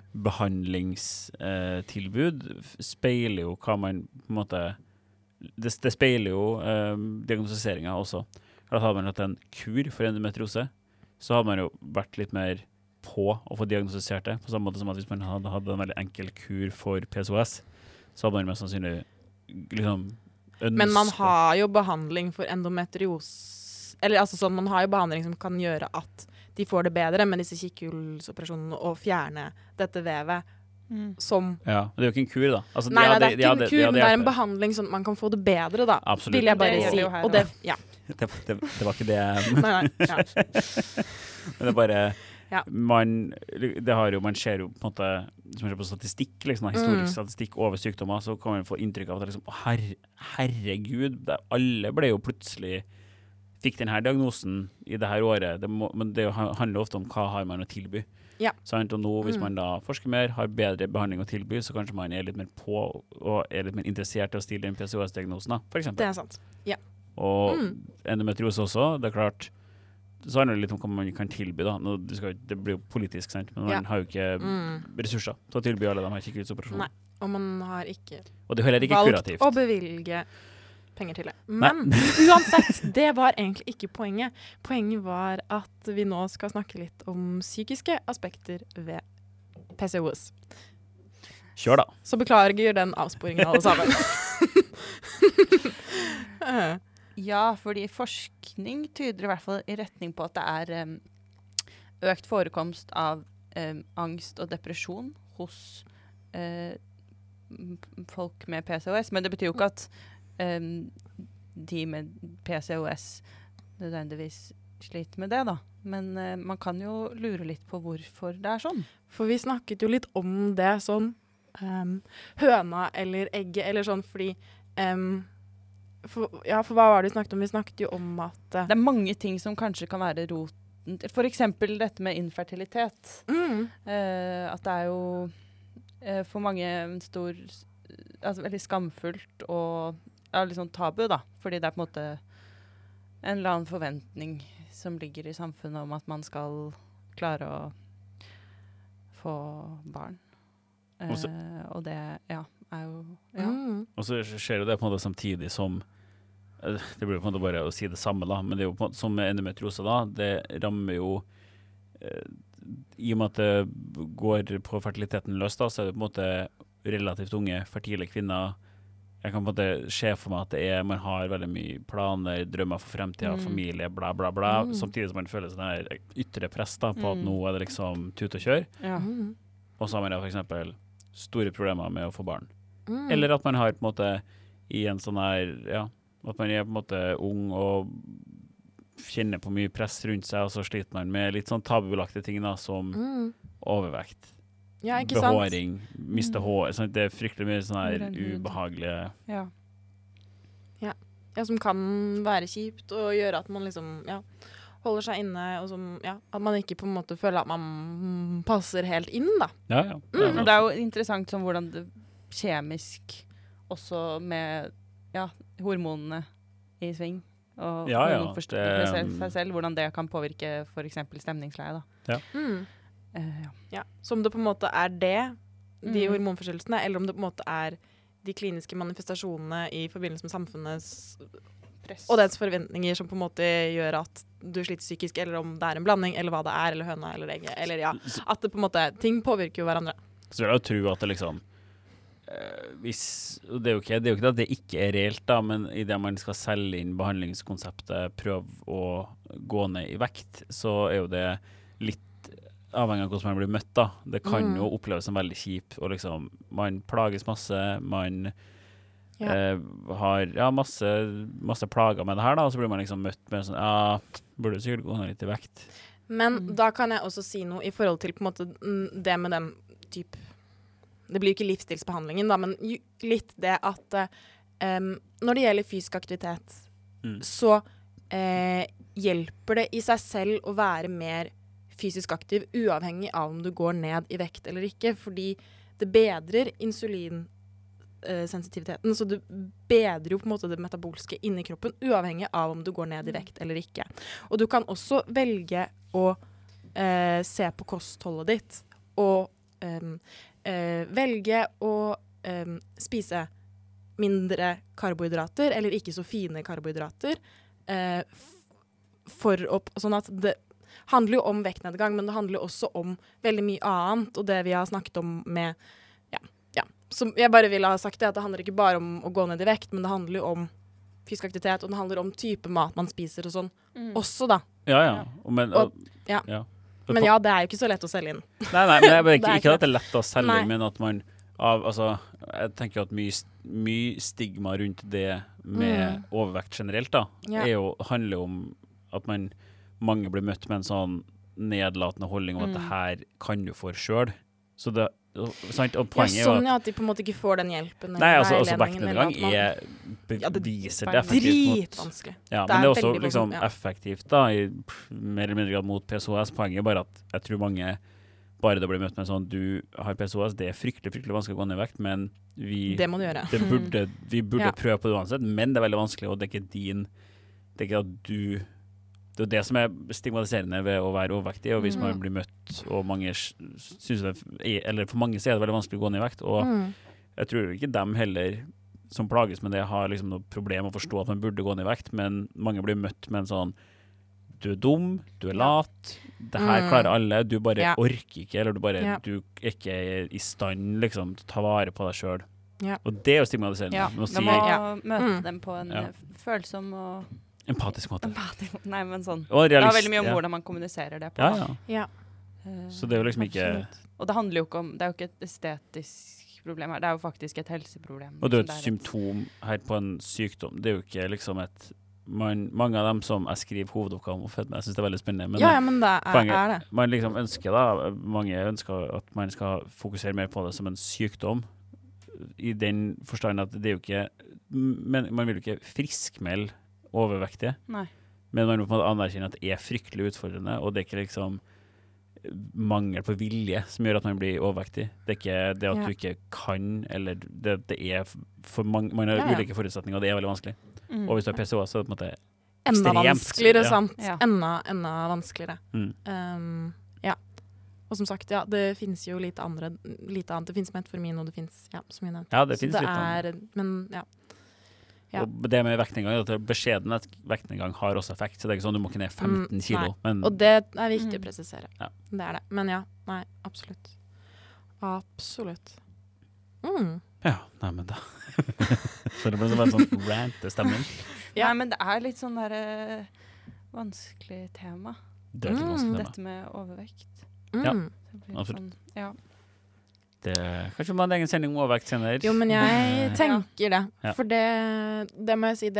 behandlingstilbud speiler jo hva man på en måte det speiler jo diagnostiseringen også. Da hadde man hatt en kur for endometriose, så hadde man jo vært litt mer på å få diagnostisert det, på samme måte som at hvis man hadde en veldig enkel kur for PCOS, så hadde man mest sannsynlig liksom ønsket. Men man har jo behandling for endometriose, eller altså sånn, man har jo behandling som kan gjøre at de får det bedre, men disse kikkhullsoperasjonene og fjerne dette vevet som... Ja, men det er jo ikke en kur da. Altså, nei, det er ikke en kur, men det er en behandling sånn at man kan få det bedre da. Absolutt. Vil jeg bare si. Og det, ja. Det var ikke det. Nei, ja. Men det er bare... Ja. Man ser jo på en måte, som man ser på statistikk, liksom, historisk statistikk over sykdommer, så kan man få inntrykk av at liksom, herregud, alle ble jo plutselig fikk denne diagnosen i det her året, men det handler ofte om hva har man å tilby. Ja. Og nå, hvis man da forsker mer, har bedre behandling å tilby, så kanskje man er litt mer på og er litt mer interessert i å stille den PCOS-diagnosen, for eksempel. Det er sant, ja. Og endometriose også, det er klart, så handler det litt om hva man kan tilby da. Det blir jo politisk, sant? Men man har jo ikke ressurser til å tilby alle de her kikkhullsoperasjonene. Nei, og man har ikke og det er heller ikke valgt kurativt å bevilge penger til det. Men uansett, det var egentlig ikke poenget. Poenget var at vi nå skal snakke litt om psykiske aspekter ved PCOS. Kjør da. Så beklager den avsporingen alle sammen. Ja, fordi forskning tyder i hvert fall i retning på at det er økt forekomst av angst og depresjon hos folk med PCOS, men det betyr jo ikke at de med PCOS nødvendigvis sliter med det da. Men man kan jo lure litt på hvorfor det sånn. For vi snakket jo litt om det sånn, høna eller egget, eller sånn, fordi for hva var det vi snakket om? Vi snakket jo om at det mange ting som kanskje kan være roten til. For eksempel dette med infertilitet. At det jo for mange en stor, altså veldig skamfullt og litt sånn tabu da. Fordi det på en måte en eller annen forventning som ligger i samfunnet om at man skal klare å få barn. Og det, jo, Og så skjer jo det på en måte samtidig som, det blir på en måte bare å si det samme da, men det jo på en måte, som med endometriose da, det rammer jo, i og med at det går på fertiliteten løs da, så det på en måte relativt unge, fertile kvinner. Jeg kan på en måte se for meg at man har veldig mye planer, drømmer for fremtiden, familie, bla bla bla, samtidig som man føler sånn her ytre press da, på at nå det liksom tut og kjør. Og så har man for eksempel store problemer med å få barn. Eller at man har på en måte i en sånn her, at man på en måte ung og kjenner på mye press rundt seg, og så sliter man med litt sånn tabubelagte ting da, som overvekt. Ja, ikke sant? Behåring, miste hår, sånn, det fryktelig mye sånn her ubehagelige... Ja, som kan være kjipt og gjøre at man liksom, holder seg inne, og som, at man ikke på en måte føler at man passer helt inn da. Det jo interessant som hvordan det kjemisk også med hormonene i sving og hormonforstyrrelser seg selv, hvordan det kan påvirke for eksempel stemningsleie da. Som det på en måte det, de hormonforstyrrelsene, eller om det på en måte de kliniske manifestasjonene i forbindelse med samfunnets press og dets forventninger som på en måte gjør at du sliter psykisk, eller om det en blanding, eller hva det eller høna, eller egget, eller at det på en måte, ting påvirker jo hverandre. Så vil jeg jo tro at det liksom, det jo ikke at det ikke reelt da, men i det man skal selge inn behandlingskonseptet, prøve å gå ned i vekt, så jo det litt avhengig av hvordan man blir møtt da. Det kan jo oppleves som veldig kjip, og liksom, man plages masse, man har masse plager med det her da, og så blir man liksom møtt med sånn, burde du sikkert gå ned litt i vekt. Men da kan jeg også si noe i forhold til på en måte det med den type, det blir jo ikke livsstilsbehandlingen da, men litt det at når det gjelder fysisk aktivitet, så hjelper det i seg selv å være mer fysisk aktiv, uavhengig av om du går ned i vekt eller ikke, fordi det bedrer insulinsensitiviteten, så du bedrer jo på en måte det metabolske inni kroppen, uavhengig av om du går ned i vekt eller ikke. Og du kan også velge å se på kostholdet ditt, og velge å spise mindre karbohydrater, eller ikke så fine karbohydrater, sånn at det handler jo om vektnedgang, men det handler jo også om veldig mye annet, og det vi har snakket om med, så jeg bare vil ha sagt det, at det handler ikke bare om å gå ned i vekt, men det handler jo om fysisk aktivitet, og det handler om type mat man spiser og sånn, også da. Men det jo ikke så lett å selge inn. Nei, men ikke at det lett å selge inn, men at man, jeg tenker at mye stigma rundt det med overvekt generelt da, handler om at mange blir møtt med en sånn nedlatende holdning om at det her kan du få selv. Så det, sant? Og poenget sånn at de på en måte ikke får den hjelpen. Nei, altså vektnedgang beviser definitivt dritvanskelig. Men det også liksom effektivt da, i mer eller mindre grad mot PCOS. Poenget bare at jeg tror mange bare det blir møtt med sånn, du har PCOS, det fryktelig vanskelig å gå ned i vekt, men det må du gjøre. Vi burde prøve på det uansett, men det veldig vanskelig, og det ikke at du. Det det som stigmatiserende ved å være overvektig, og hvis man blir møtt, og mange synes det, eller for mange så det veldig vanskelig å gå ned i vekt, og jeg tror ikke dem heller som plages med det har liksom noe problem å forstå at man burde gå ned i vekt, men mange blir møtt med en sånn, du dum, du lat, det her klarer alle, du bare orker ikke, eller du ikke i stand liksom til å ta vare på deg selv. Og det jo stigmatiserende. Da må møte dem på en følsom og empatisk måte. Nei, men sånn. Det har veldig mye om hvordan man kommuniserer det på. Så det er jo liksom ikke... Absolutt. Og det handler jo ikke om, det er jo ikke et estetisk problem her, det er jo faktisk et helseproblem. Og det er jo et liksom, symptom her på en sykdom. Det er jo ikke liksom et... mange av dem som jeg skriver hovedoppgave om å føde med, jeg synes det er veldig spennende. Men Ja, men det poenget, er det. man liksom ønsker da, mange ønsker at man skal fokusere mer på det som en sykdom, i den forstand at det er jo ikke, men man vil jo ikke friskmelde overvektige, Nei. men man må på en måte anerkjenne at det er fryktelig utfordrende, og det er ikke liksom mangel på vilje som gjør at man blir overvektig. Det er ikke det at du ikke kan, eller det er for mange, man har ulike forutsetninger, og det er veldig vanskelig. Og hvis du har PCOS, så er det på en måte enda vanskeligere, sant? Ja. Enda vanskeligere. Ja. Og som sagt, ja, det finnes jo lite annet. Det finnes metformin, og det finnes, ja, som jeg nevnte. Ja, det Så finnes litt annet. Men, ja. Ja. Og det med vektnedgang, er at beskjeden at vektnedgang har også effekt, så det er ikke sånn du må ikke ned 15 kilo. Men, og det er viktig å presisere. Ja. Det er det. Men ja, nei, absolutt. Absolutt. Ja, nei, men da. Så det ble sånn rant-stemning. Ja, men det er litt sånn der vanskelig tema. Det er litt vanskelig tema. Dette med overvekt. Ja, Det blir absolutt. sånn, ja. Kanskje man har en egen sending om overvekt senere. Jo, men jeg tenker det. Ja. For det må jeg si,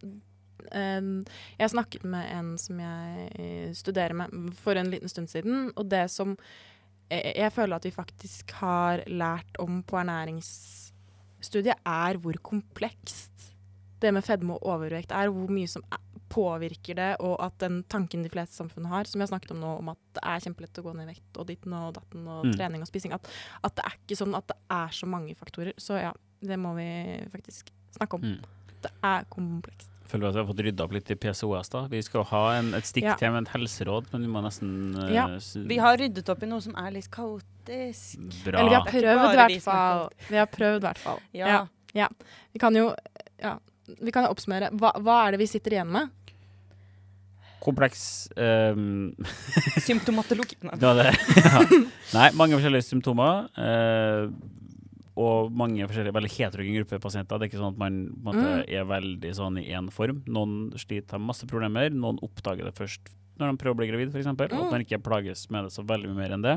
jeg snakket med en som jeg studerer med for en liten stund siden, og det som jeg føler at vi faktisk har lært om på ernæringsstudiet er hvor komplekst det med fedme og overvekt er, hvor mye som påvirker det, og at den tanken de fleste samfunn har, som jeg har snakket om nå, om at det er kjempelett å gå ned i vekt, og ditten og datten, og trening og spising, at det er ikke sånn at det er så mange faktorer. Så ja, det må vi faktisk snakke om. Det er komplekst. Jeg føler at vi har fått ryddet opp litt i PCOS da. Vi skal ha et stikk til med et helseråd, men vi må nesten... Vi har ryddet opp i noe som er litt kaotisk. Bra. Eller vi har prøvd i hvert fall. Ja. Vi kan jo oppsummere. Hva er det vi sitter igjen med? Kompleks Symptomatologi. Nei, mange forskjellige symptomer og mange forskjellige veldig heterogene grupper pasienter. Det er ikke sånn at man er veldig sånn i en form. Noen sliter med masse problemer, noen oppdager det først når de prøver å bli gravid, for eksempel, og at man ikke plages med det så veldig mye mer enn det.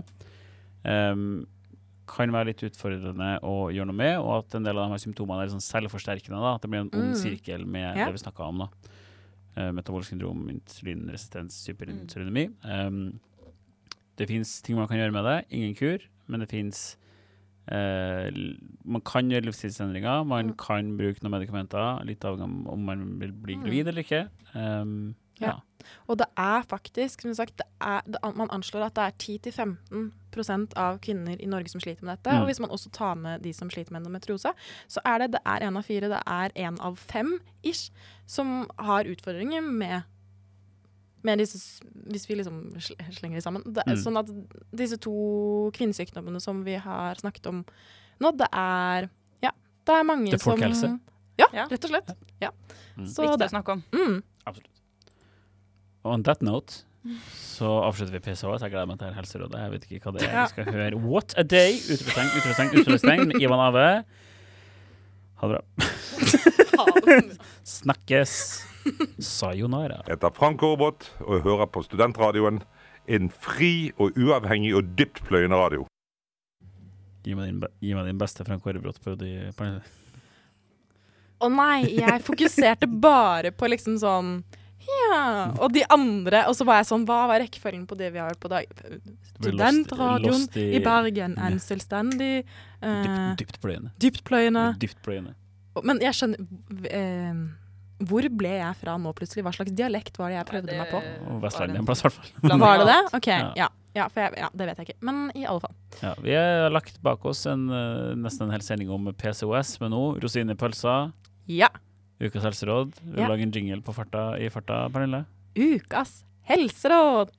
Kan være litt utfordrende å gjøre noe med, og at en del av de her symptomene er sånn selvforsterkende, da. At det blir en ond sirkel med det vi snakket om da. Metabolisk syndrom, insulinresistens, hyperinsulinemi. Det finnes ting man kan gjøre med det, ingen kur, men det finnes man kan gjøre livsstilsendringer, man kan bruke noen medikamenter, litt avhengig om man vil bli gravid eller ikke. Ja. Og det er faktisk, som sagt, man anslår at det er 10-15% av kvinner i Norge som sliter med dette, og hvis man også tar med de som sliter med endometriose, så er det 1 av 4, det er 1 av 5 ish, som har utfordringer med disse, hvis vi liksom slenger det sammen. Det er sånn at disse 2 kvinnesykdommene som vi har snakket om nå, det er mange som... Det er folkehelse. Ja, rett og slett. Ja. Så Viktig å snakke om. Absolutt. Og on that note, så avslutter vi PCOS. Jeg gleder meg til helserådet. Jeg vet ikke hva det er. Vi skal høre What a Day! Utropstegn. Ivan Ave. Ha det bra. Snakkes. Sayonara. Jeg heter Frank Aarbot, og jeg hører på Studentradioen, en fri og uavhengig og dyptpløyende radio. Gi meg din beste Frank Aarbot på de panelene. Nei, jeg fokuserte bare på liksom sånn og de andre, og så var jeg sånn, hva var rekkefølgen på det vi har hørt på da? Studentradioen i Bergen, en selvstendig dyptpløyende. Men jeg skjønner hvor ble jeg fra nå plutselig? Hva slags dialekt var det jeg prøvde meg på? Vestlandet en plass i hvert fall. Var det det? Ok, ja, for det vet jeg ikke. Men i alle fall. Ja, vi har lagt bak oss nesten en hel sending om PCOS, men nå, rosine i pølsa. Ja. Ukas helseråd. Vi vil lage en jingle i farta, Pernille. Ukas helseråd!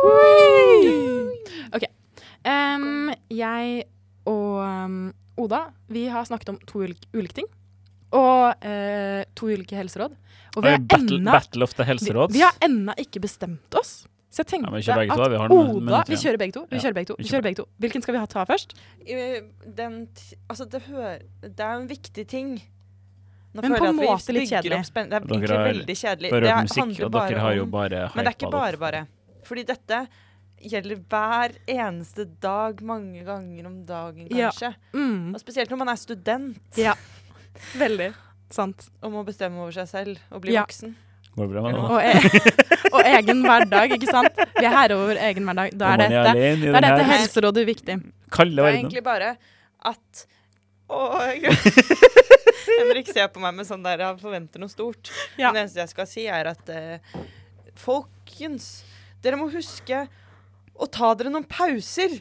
Ok. Jeg og Oda, vi har snakket om 2 ulike ting. Og 2 ulike helseråd. Og Battle of the helseråd. Vi har ennå ikke bestemt oss. Så jeg tenkte vi kjører begge to, Oda, vi kjører begge to. Hvilken skal vi ta først? Det er en viktig ting. Men på en måte litt kjedelig. Det er egentlig veldig kjedelig. Dere har musikk, og dere har jo bare hype. Men det er ikke bare. Fordi dette gjelder hver eneste dag, mange ganger om dagen, kanskje. Og spesielt når man er student. Ja, veldig sant. Og må bestemme over seg selv og bli voksen. Går det bra med Og egen hverdag, ikke sant? Vi er her over egen hverdag. Da er dette helserådet viktig. Kalde det verden. Egentlig bare at Henrik ser på meg med sånn der, jeg forventer noe stort. Ja. Men det eneste jeg skal si er at folkens, dere må huske å ta dere noen pauser.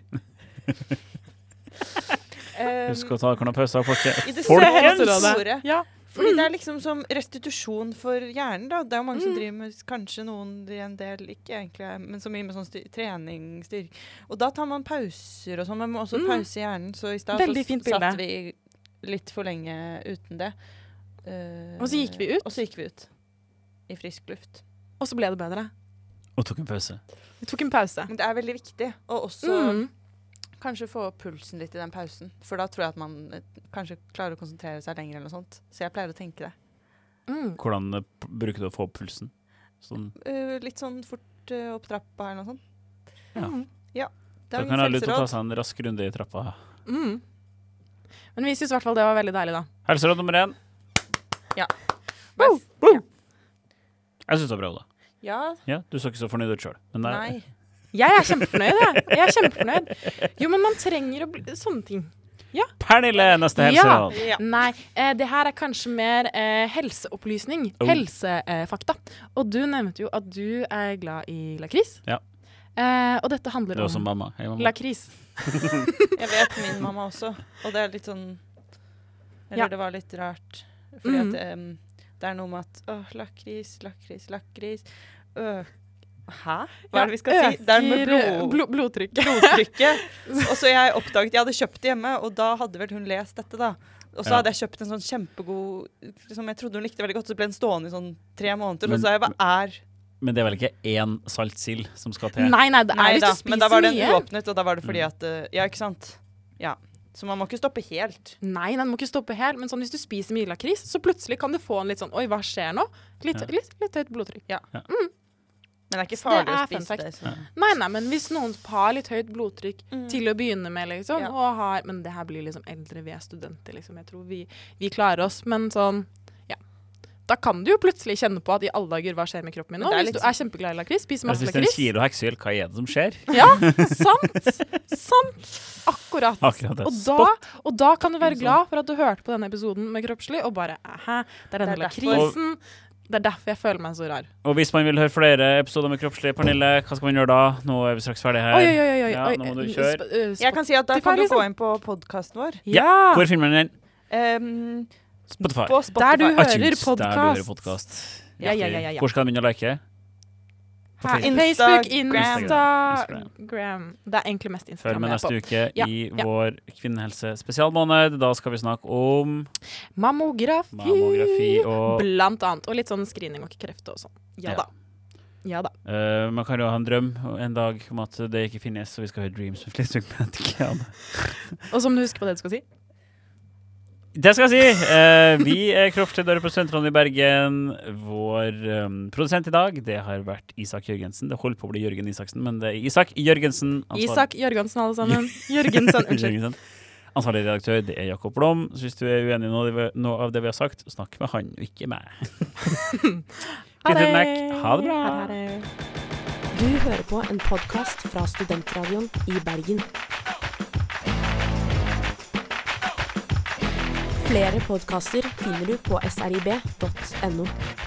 Husk å ta noen pauser, folkens. I det helserådet. Ja. Fordi det er liksom som restitusjon for hjernen da. Det er jo mange som driver med, kanskje noen en del, ikke egentlig, men så mye med sånn treningsstyrk. Og da tar man pauser og sånn, men man må også pause hjernen. Så i stedet så satt vi litt for lenge uten det. Og så gikk vi ut. I frisk luft. Og så ble det bedre. Og tok en pause. Vi tok en pause. Men det er veldig viktig. Og også kanskje få pulsen litt i den pausen. For da tror jeg at man kanskje klarer å konsentrere seg lenger eller noe sånt. Så jeg pleier å tenke det. Hvordan bruker du å få pulsen? Sånn. Litt sånn fort opp trappa eller noe sånt. Ja. Da kan alle ta seg en rask runde i trappa. Men vi synes i hvert fall det var veldig deilig da. Helseråd nummer 1. Ja. Jeg synes det var bra da. Ja. Du så ikke så fornøyd ut selv. Men nei. Jeg er kjempefornøyd. Jo, men man trenger å bli sånne ting. Ja. Pernille, neste helseråd. Ja. Nei, det her er kanskje mer helseopplysning. Helsefakta. Og du nevnte jo at du er glad i lakris. Ja. Og dette handler om... Det er som mamma. Hei, mamma. Lakris. Jeg vet min mamma også. Og det er litt sånn... Eller det var litt rart. Fordi at det er noe med at lakris. Hæ? Hva er det vi skal si? Det er med blodtrykket. Og så jeg oppdaget, jeg hadde kjøpt det hjemme, og da hadde vel hun lest dette da. Og så hadde jeg kjøpt en sånn kjempegod, som jeg trodde hun likte veldig godt, så ble den stående i sånn 3 måneder, og så sa jeg, hva er... Men det er vel ikke 1 saltsild som skal til? Nei, det er hvis du spiser mye. Men da var den uåpnet, og da var det fordi at, ja, ikke sant? Ja. Så man må ikke stoppe helt. Nei, den må ikke stoppe helt, men sånn hvis du spiser mye lakris, så plutselig kan du få en litt sånn, oi, hva skjer nå? Litt høyt blodtrykk. Ja. Men det er ikke farlig å spise det. Så. Nei, men hvis noen har litt høyt blodtrykk til å begynne med, liksom, og har, men det her blir liksom eldre, vi er studenter, liksom, jeg tror vi klarer oss, men sånn, ja. Da kan du jo plutselig kjenne på at i alle dager, hva skjer med kroppen min nå? Hvis du er kjempeglad i lakris, spiser masse lakris. Hvis det er 1 kilo heksehyl, hva er det som skjer? Ja, sant. Akkurat. Og da kan du være glad for at du hørte på denne episoden med Kroppslig, og bare, det er denne lakrisen. Det er derfor jeg føler meg så rar. Og hvis man vil høre flere episoder med Kroppslig, Pernille, hva skal man gjøre da? Nå er vi straks ferdig her. Oi. Ja, nå må du kjøre. Jeg kan si at da kan du gå inn på podcasten vår. Ja! Hvor finner man den? Spotify. På Spotify. Der du hører podcast. Ja. Hvor skal man begynne å like? Facebook, Instagram. Det er egentlig mest Instagram. Følg med neste uke i vår kvinnehelse spesialmåned. Da skal vi snakke om mammografi og blant annet. Og litt sånn screening og kreft og sånn. Ja da. Man kan jo ha en drøm en dag om at det ikke finnes, så vi skal høre Dreams med Fleetwood Mac. Og som du husker på det du skal si? Det skal jeg si. Vi er Kroppslig dører på Studentradioen i Bergen. Vår produsent i dag, det har vært Isak Jørgensen. Det holdt på å bli Jørgen Isaksen, men det er Isak Jørgensen. Isak Jørgensen, alle sammen. Jørgensen, unnskyld. Ansvarlig redaktør, det er Jakob Blom. Så hvis du er uenig i noe av det vi har sagt, snakk med han, og ikke meg. Ha det bra. Ha det. Du hører på en podcast fra Studentradioen i Bergen. Flere podcaster finner du på srib.no.